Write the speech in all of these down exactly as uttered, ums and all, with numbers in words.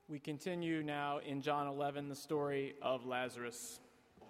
We continue now in John eleven, the story of Lazarus.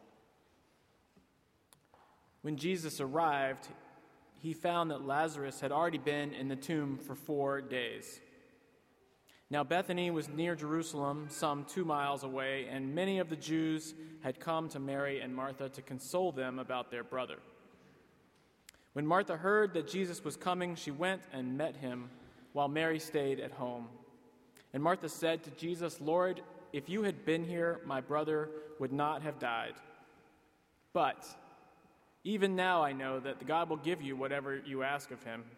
When Jesus arrived, he found that Lazarus had already been in the tomb for four days. Now Bethany was near Jerusalem, some two miles away, and many of the Jews had come to Mary and Martha to console them about their brother. When Martha heard that Jesus was coming, she went and met him, while Mary stayed at home. And Martha said to Jesus, "Lord, if you had been here, my brother would not have died. But even now I know that God will give you whatever you ask of him."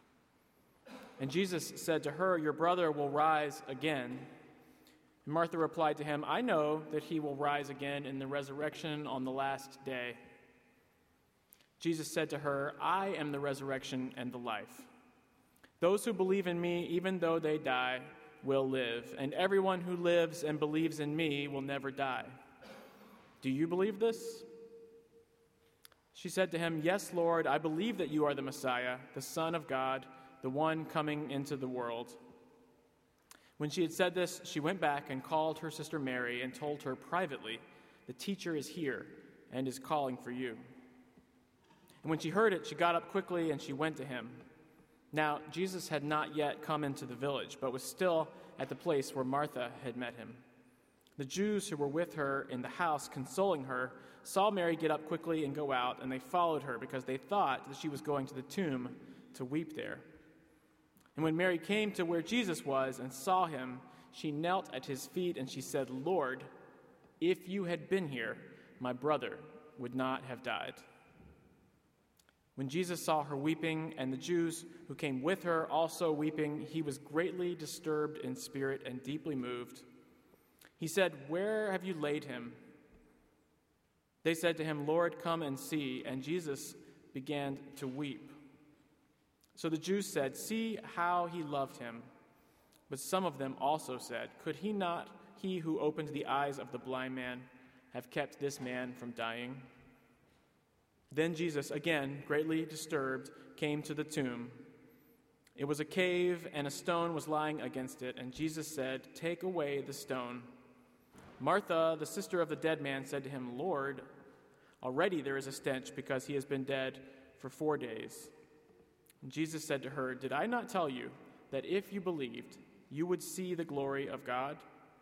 And Jesus said to her, "Your brother will rise again." And Martha replied to him, "I know that he will rise again in the resurrection on the last day." Jesus said to her, "I am the resurrection and the life. Those who believe in me, even though they die, will live, and everyone who lives and believes in me will never die. Do you believe this?" She said to him, "Yes, Lord, I believe that you are the Messiah, the Son of God, the one coming into the world." When she had said this, she went back and called her sister Mary and told her privately, "The teacher is here and is calling for you." And when she heard it, she got up quickly and she went to him. Now, Jesus had not yet come into the village, but was still at the place where Martha had met him. The Jews who were with her in the house, consoling her, saw Mary get up quickly and go out, and they followed her because they thought that she was going to the tomb to weep there. And when Mary came to where Jesus was and saw him, she knelt at his feet and she said, "Lord, if you had been here, my brother would not have died." When Jesus saw her weeping, and the Jews who came with her also weeping, he was greatly disturbed in spirit and deeply moved. He said, "Where have you laid him?" They said to him, "Lord, come and see." And Jesus began to weep. So the Jews said, "See how he loved him." But some of them also said, "Could he not, he who opened the eyes of the blind man, have kept this man from dying?" Then Jesus, again greatly disturbed, came to the tomb. It was a cave, and a stone was lying against it, and Jesus said, "Take away the stone." Martha, the sister of the dead man, said to him, "Lord, already there is a stench because he has been dead for four days." And Jesus said to her, "Did I not tell you that if you believed, you would see the glory of God?"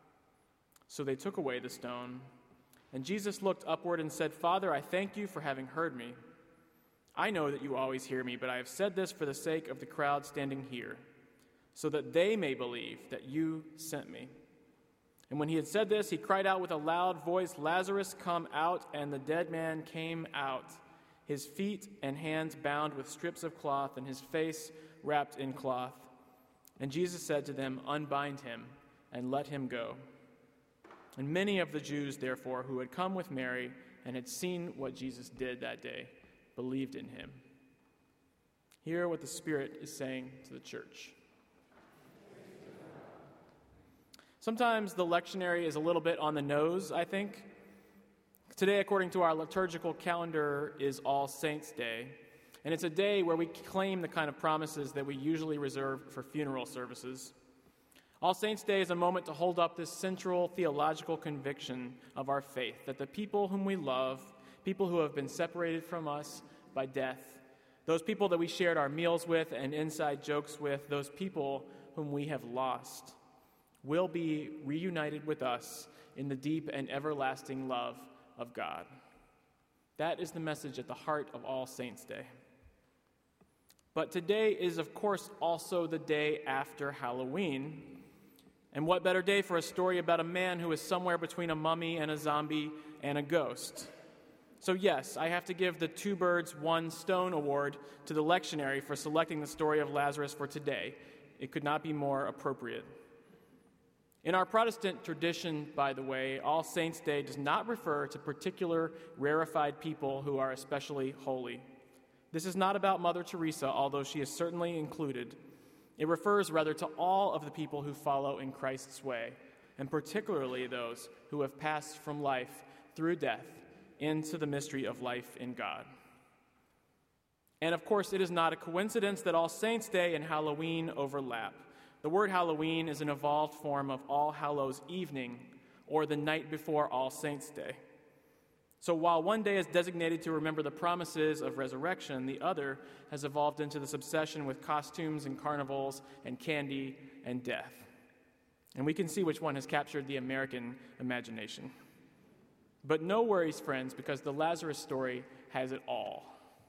So they took away the stone. And Jesus looked upward and said, "Father, I thank you for having heard me. I know that you always hear me, but I have said this for the sake of the crowd standing here, so that they may believe that you sent me." And when he had said this, he cried out with a loud voice, "Lazarus, come out!" And the dead man came out, his feet and hands bound with strips of cloth, and his face wrapped in cloth. And Jesus said to them, "Unbind him and let him go." And many of the Jews, therefore, who had come with Mary and had seen what Jesus did that day, believed in him. Hear what the Spirit is saying to the church. Sometimes the lectionary is a little bit on the nose, I think. Today, according to our liturgical calendar, is All Saints' Day, and it's a day where we claim the kind of promises that we usually reserve for funeral services. All Saints' Day is a moment to hold up this central theological conviction of our faith, that the people whom we love, people who have been separated from us by death, those people that we shared our meals with and inside jokes with, those people whom we have lost, will be reunited with us in the deep and everlasting love of God. That is the message at the heart of All Saints' Day. But today is, of course, also the day after Halloween. And what better day for a story about a man who is somewhere between a mummy and a zombie and a ghost? So yes, I have to give the Two Birds, One Stone award to the lectionary for selecting the story of Lazarus for today. It could not be more appropriate. In our Protestant tradition, by the way, All Saints' Day does not refer to particular rarefied people who are especially holy. This is not about Mother Teresa, although she is certainly included. It refers rather to all of the people who follow in Christ's way, and particularly those who have passed from life through death into the mystery of life in God. And of course, it is not a coincidence that All Saints' Day and Halloween overlap. The word Halloween is an evolved form of All Hallows Evening, or the night before All Saints' Day. So while one day is designated to remember the promises of resurrection, the other has evolved into this obsession with costumes and carnivals and candy and death. And we can see which one has captured the American imagination. But no worries, friends, because the Lazarus story has it all.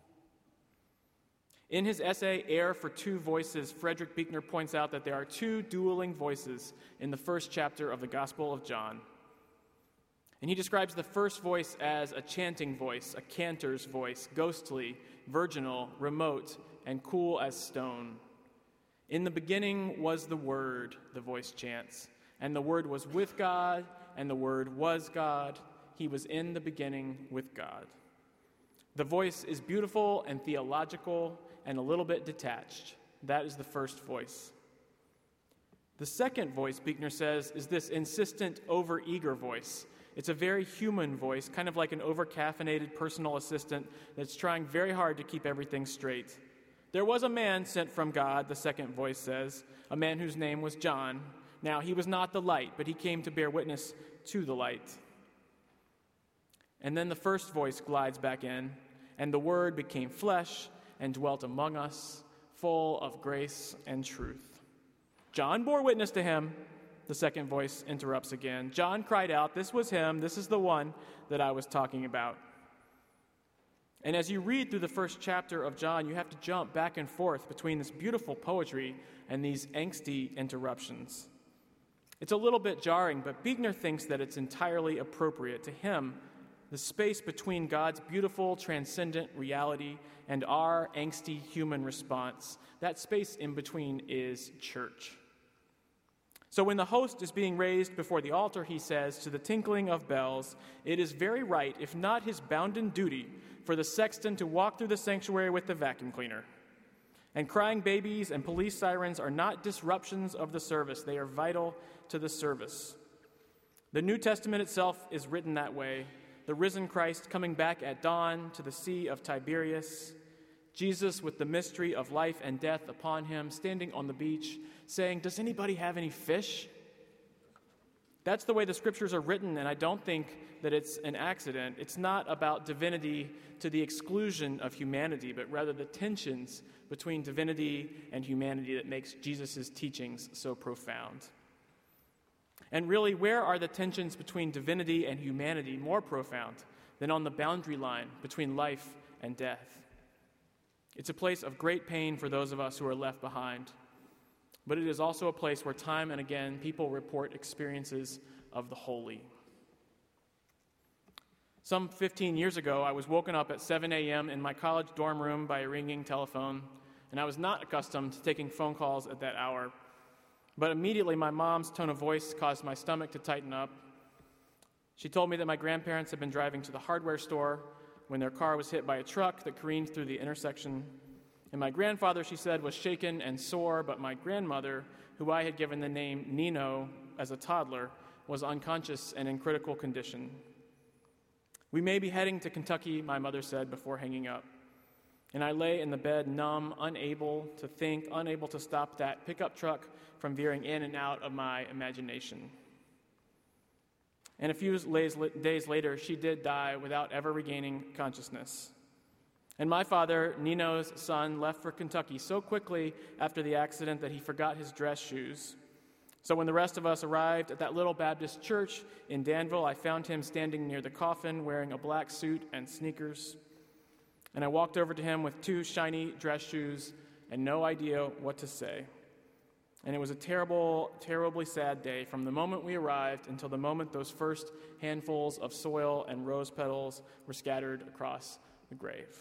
In his essay, Air for Two Voices, Frederick Buechner points out that there are two dueling voices in the first chapter of the Gospel of John. And he describes the first voice as a chanting voice, a cantor's voice, ghostly, virginal, remote, and cool as stone. In the beginning was the Word, the voice chants, and the Word was with God, and the Word was God. He was in the beginning with God. The voice is beautiful and theological and a little bit detached. That is the first voice. The second voice, Buechner says, is this insistent, over-eager voice. It's a very human voice, kind of like an over-caffeinated personal assistant that's trying very hard to keep everything straight. There was a man sent from God, the second voice says, a man whose name was John. Now, he was not the light, but he came to bear witness to the light. And then the first voice glides back in, and the Word became flesh and dwelt among us, full of grace and truth. John bore witness to him. The second voice interrupts again. John cried out, "This was him. This is the one that I was talking about." And as you read through the first chapter of John, you have to jump back and forth between this beautiful poetry and these angsty interruptions. It's a little bit jarring, but Buechner thinks that it's entirely appropriate. To him, the space between God's beautiful, transcendent reality and our angsty human response, that space in between is church. So when the host is being raised before the altar, he says, to the tinkling of bells, it is very right, if not his bounden duty, for the sexton to walk through the sanctuary with the vacuum cleaner. And crying babies and police sirens are not disruptions of the service. They are vital to the service. The New Testament itself is written that way. The risen Christ coming back at dawn to the Sea of Tiberias, Jesus with the mystery of life and death upon him, standing on the beach, saying, "Does anybody have any fish?" That's the way the scriptures are written, and I don't think that it's an accident. It's not about divinity to the exclusion of humanity, but rather the tensions between divinity and humanity that makes Jesus' teachings so profound. And really, where are the tensions between divinity and humanity more profound than on the boundary line between life and death? It's a place of great pain for those of us who are left behind, but it is also a place where time and again people report experiences of the holy. Some fifteen years ago, I was woken up at seven a.m. in my college dorm room by a ringing telephone, and I was not accustomed to taking phone calls at that hour. But immediately my mom's tone of voice caused my stomach to tighten up. She told me that my grandparents had been driving to the hardware store when their car was hit by a truck that careened through the intersection. And my grandfather, she said, was shaken and sore, but my grandmother, who I had given the name Nino as a toddler, was unconscious and in critical condition. "We may be heading to Kentucky," my mother said before hanging up. And I lay in the bed, numb, unable to think, unable to stop that pickup truck from veering in and out of my imagination. And a few days later, she did die without ever regaining consciousness. And my father, Nino's son, left for Kentucky so quickly after the accident that he forgot his dress shoes. So when the rest of us arrived at that little Baptist church in Danville, I found him standing near the coffin wearing a black suit and sneakers. And I walked over to him with two shiny dress shoes and no idea what to say. And it was a terrible, terribly sad day from the moment we arrived until the moment those first handfuls of soil and rose petals were scattered across the grave.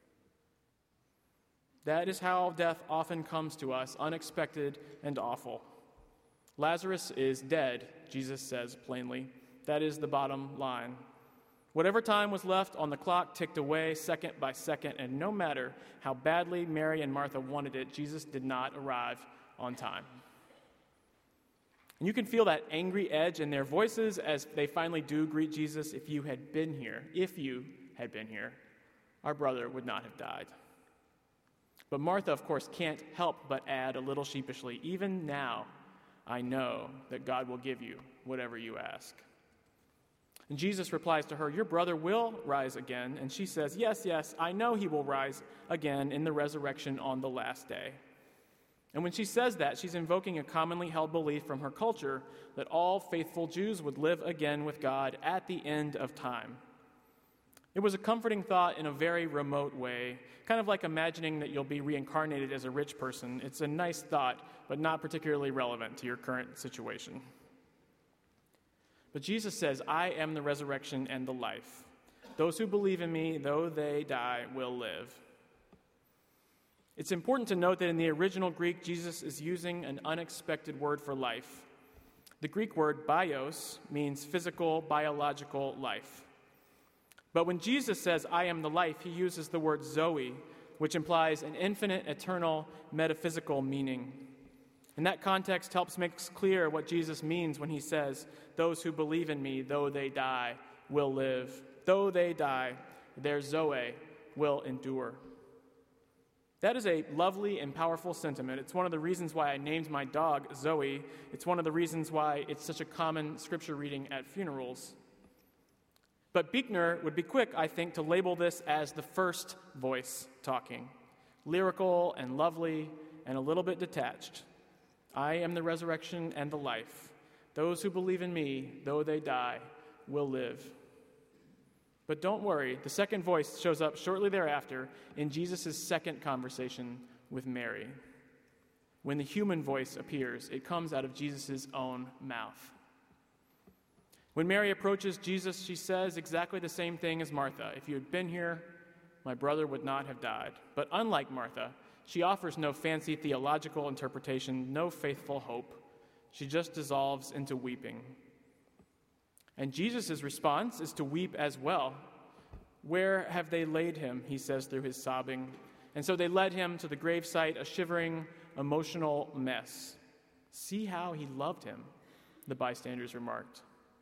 That is how death often comes to us, unexpected and awful. Lazarus is dead, Jesus says plainly. That is the bottom line. Whatever time was left on the clock ticked away second by second, and no matter how badly Mary and Martha wanted it, Jesus did not arrive on time. And you can feel that angry edge in their voices as they finally do greet Jesus. If you had been here, if you had been here, our brother would not have died. But Martha, of course, can't help but add a little sheepishly, even now, I know that God will give you whatever you ask. And Jesus replies to her, your brother will rise again. And she says, yes, yes, I know he will rise again in the resurrection on the last day. And when she says that, she's invoking a commonly held belief from her culture that all faithful Jews would live again with God at the end of time. It was a comforting thought in a very remote way, kind of like imagining that you'll be reincarnated as a rich person. It's a nice thought, but not particularly relevant to your current situation. But Jesus says, I am the resurrection and the life. Those who believe in me, though they die, will live. It's important to note that in the original Greek, Jesus is using an unexpected word for life. The Greek word bios means physical, biological life. But when Jesus says, I am the life, he uses the word zoe, which implies an infinite, eternal, metaphysical meaning. And that context helps make clear what Jesus means when he says, those who believe in me, though they die, will live. Though they die, their zoe will endure. That is a lovely and powerful sentiment. It's one of the reasons why I named my dog Zoe. It's one of the reasons why it's such a common scripture reading at funerals. But Buechner would be quick, I think, to label this as the first voice talking, lyrical and lovely and a little bit detached. I am the resurrection and the life. Those who believe in me, though they die, will live. But don't worry, the second voice shows up shortly thereafter in Jesus' second conversation with Mary. When the human voice appears, it comes out of Jesus' own mouth. When Mary approaches Jesus, she says exactly the same thing as Martha. If you had been here, my brother would not have died. But unlike Martha, she offers no fancy theological interpretation, no faithful hope. She just dissolves into weeping. And Jesus' response is to weep as well. Where have they laid him, he says through his sobbing. And so they led him to the gravesite, a shivering, emotional mess. See how he loved him, the bystanders remarked.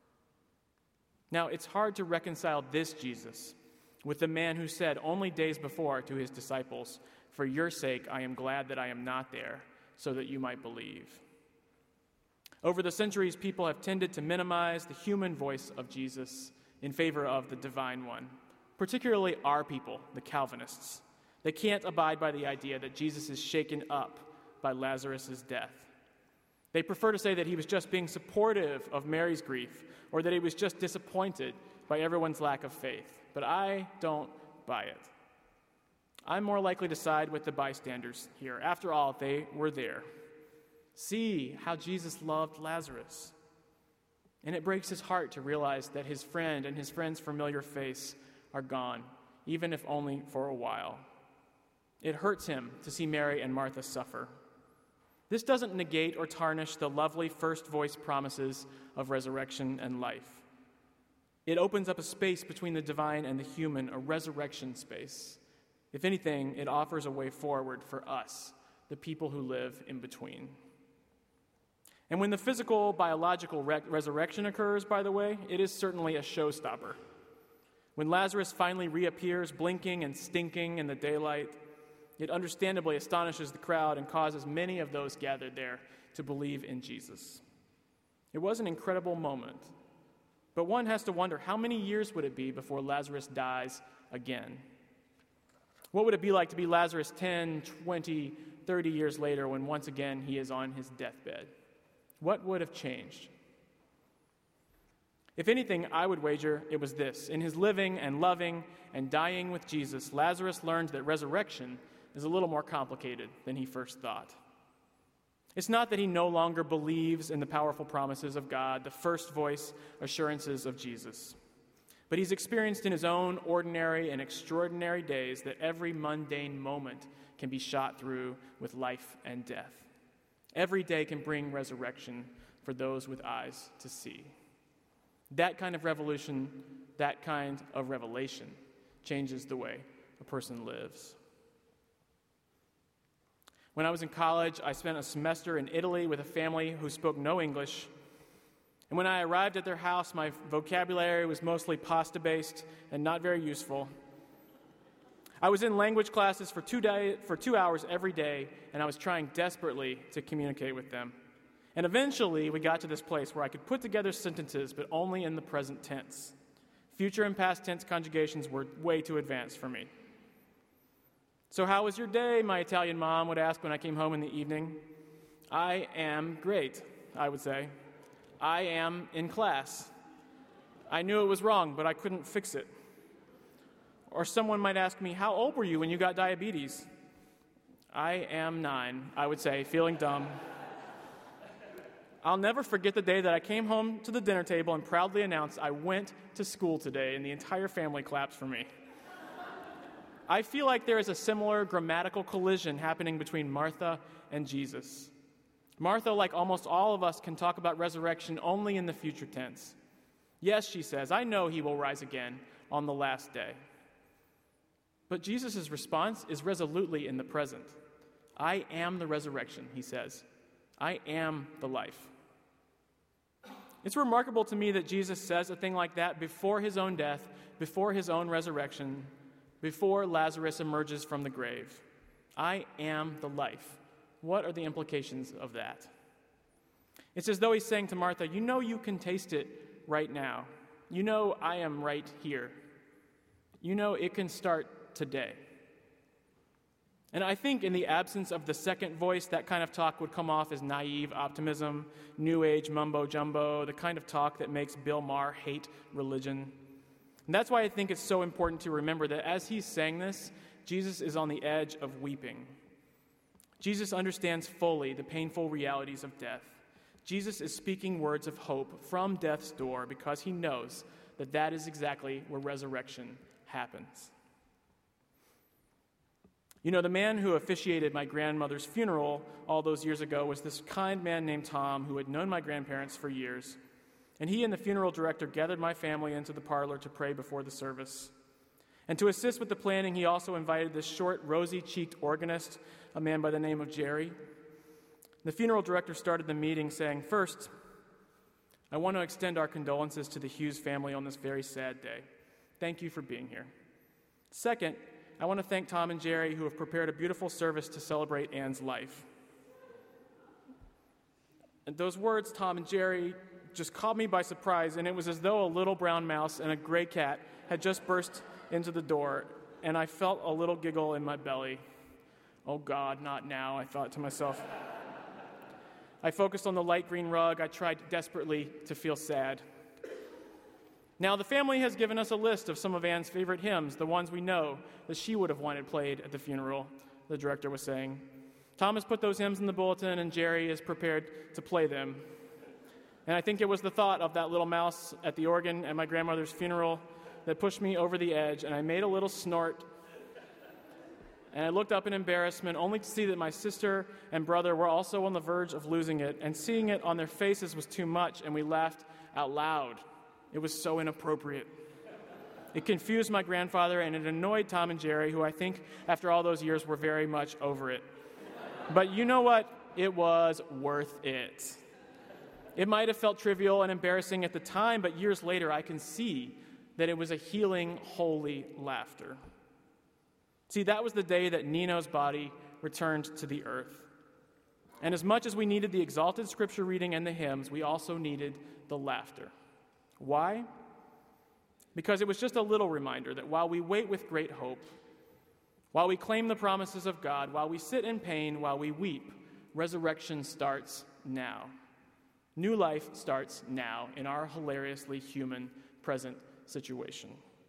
Now, it's hard to reconcile this Jesus with the man who said only days before to his disciples, for your sake I am glad that I am not there, so that you might believe. Over the centuries, people have tended to minimize the human voice of Jesus in favor of the divine one, particularly our people, the Calvinists. They can't abide by the idea that Jesus is shaken up by Lazarus' death. They prefer to say that he was just being supportive of Mary's grief, or that he was just disappointed by everyone's lack of faith. But I don't buy it. I'm more likely to side with the bystanders here. After all, they were there. See how Jesus loved Lazarus. And it breaks his heart to realize that his friend and his friend's familiar face are gone, even if only for a while. It hurts him to see Mary and Martha suffer. This doesn't negate or tarnish the lovely first voice promises of resurrection and life. It opens up a space between the divine and the human, a resurrection space. If anything, it offers a way forward for us, the people who live in between. And when the physical, biological re- resurrection occurs, by the way, it is certainly a showstopper. When Lazarus finally reappears, blinking and stinking in the daylight, it understandably astonishes the crowd and causes many of those gathered there to believe in Jesus. It was an incredible moment, but one has to wonder, how many years would it be before Lazarus dies again? What would it be like to be Lazarus ten, twenty, thirty years later when once again he is on his deathbed? What would have changed? If anything, I would wager it was this. In his living and loving and dying with Jesus, Lazarus learned that resurrection is a little more complicated than he first thought. It's not that he no longer believes in the powerful promises of God, the first voice assurances of Jesus. But he's experienced in his own ordinary and extraordinary days that every mundane moment can be shot through with life and death. Every day can bring resurrection for those with eyes to see. That kind of revolution, that kind of revelation changes the way a person lives. When I was in college, I spent a semester in Italy with a family who spoke no English. And when I arrived at their house, my vocabulary was mostly pasta-based and not very useful. I was in language classes for two, day, for two hours every day, and I was trying desperately to communicate with them. And eventually, we got to this place where I could put together sentences, but only in the present tense. Future and past tense conjugations were way too advanced for me. "So how was your day?" my Italian mom would ask when I came home in the evening. "I am great," I would say. "I am in class. I knew it was wrong, but I couldn't fix it." Or someone might ask me, "How old were you when you got diabetes?" "I am nine," I would say, feeling dumb. I'll never forget the day that I came home to the dinner table and proudly announced I went to school today, and the entire family claps for me. I feel like there is a similar grammatical collision happening between Martha and Jesus. Martha, like almost all of us, can talk about resurrection only in the future tense. Yes, she says, "I know he will rise again on the last day." But Jesus' response is resolutely in the present. "I am the resurrection," he says. "I am the life." It's remarkable to me that Jesus says a thing like that before his own death, before his own resurrection, before Lazarus emerges from the grave. I am the life. What are the implications of that? It's as though he's saying to Martha, you know you can taste it right now. You know I am right here. You know it can start today. And I think in the absence of the second voice, that kind of talk would come off as naive optimism, new age mumbo-jumbo, the kind of talk that makes Bill Maher hate religion. And that's why I think it's so important to remember that as he's saying this, Jesus is on the edge of weeping. Jesus understands fully the painful realities of death. Jesus is speaking words of hope from death's door because he knows that that is exactly where resurrection happens. You know, the man who officiated my grandmother's funeral all those years ago was this kind man named Tom who had known my grandparents for years. And he and the funeral director gathered my family into the parlor to pray before the service. And to assist with the planning, he also invited this short, rosy-cheeked organist, a man by the name of Jerry. The funeral director started the meeting saying, "First, I want to extend our condolences to the Hughes family on this very sad day. Thank you for being here. Second, I want to thank Tom and Jerry who have prepared a beautiful service to celebrate Anne's life." And those words, Tom and Jerry, just caught me by surprise, and it was as though a little brown mouse and a gray cat had just burst into the door, and I felt a little giggle in my belly. Oh God, not now, I thought to myself. I focused on the light green rug. I tried desperately to feel sad. Now, the family has given us a list of some of Anne's favorite hymns, the ones we know that she would have wanted played at the funeral, the director was saying. Tom has put those hymns in the bulletin, and Jerry is prepared to play them. And I think it was the thought of that little mouse at the organ at my grandmother's funeral that pushed me over the edge, and I made a little snort. And I looked up in embarrassment, only to see that my sister and brother were also on the verge of losing it, and seeing it on their faces was too much, and we laughed out loud. It was so inappropriate. It confused my grandfather, and it annoyed Tom and Jerry, who I think, after all those years, were very much over it. But you know what? It was worth it. It might have felt trivial and embarrassing at the time, but years later, I can see that it was a healing, holy laughter. See, that was the day that Nino's body returned to the earth. And as much as we needed the exalted scripture reading and the hymns, we also needed the laughter. Why? Because it was just a little reminder that while we wait with great hope, while we claim the promises of God, while we sit in pain, while we weep, resurrection starts now. New life starts now in our hilariously human present situation.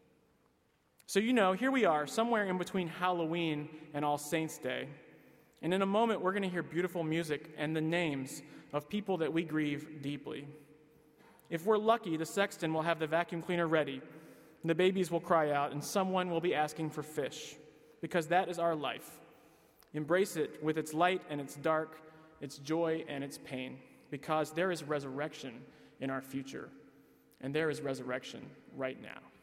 So you know, here we are, somewhere in between Halloween and All Saints' Day. And in a moment, we're going to hear beautiful music and the names of people that we grieve deeply. If we're lucky, the sexton will have the vacuum cleaner ready, and the babies will cry out, and someone will be asking for fish, because that is our life. Embrace it with its light and its dark, its joy and its pain, because there is resurrection in our future, and there is resurrection right now.